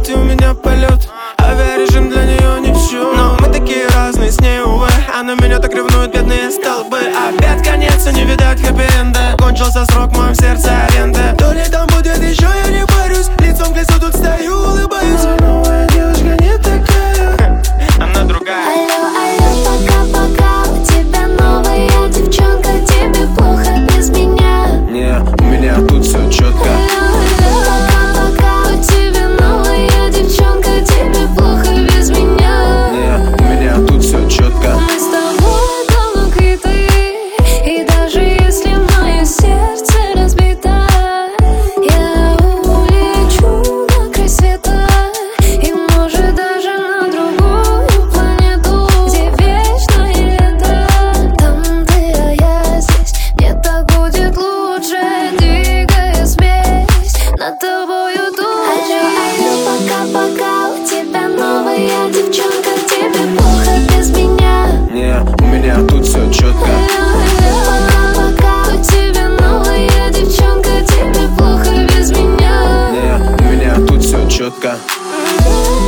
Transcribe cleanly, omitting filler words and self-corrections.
и у меня полет. Авиарежим для нее ни в чем. Но мы такие разные с ней, увы. Она меня так ревнует, бедные столбы. Опять конец, и не видать хэппи-энда. Кончился срок, в моем сердце аренда. То ли там будет еще, я не борюсь. Лицом к лицу тут стою, улыбаюсь. Но новая девушка не такая, она другая. Алло, алло, пока-пока. У тебя новая девчонка. Тебе плохо без меня? Не, у меня тут все четко. Алло, пока-пока. У тебя новая девчонка. Тебе плохо без меня? Не, у меня тут все четко. Мы с тобой давно квиты. И даже если мое сердце разбито, я улечу на край света. И может даже на другую планету, где вечное лето. Там ты, а я здесь. Мне так будет лучше, двигая смесь над тобою тут. Алло, алло, пока-пока. У тебя новая девчонка. Тебе плохо без меня? Не, у меня тут все четко. Пока-пока. У тебя новая девчонка. Тебе плохо без меня? Не, у меня тут все четко.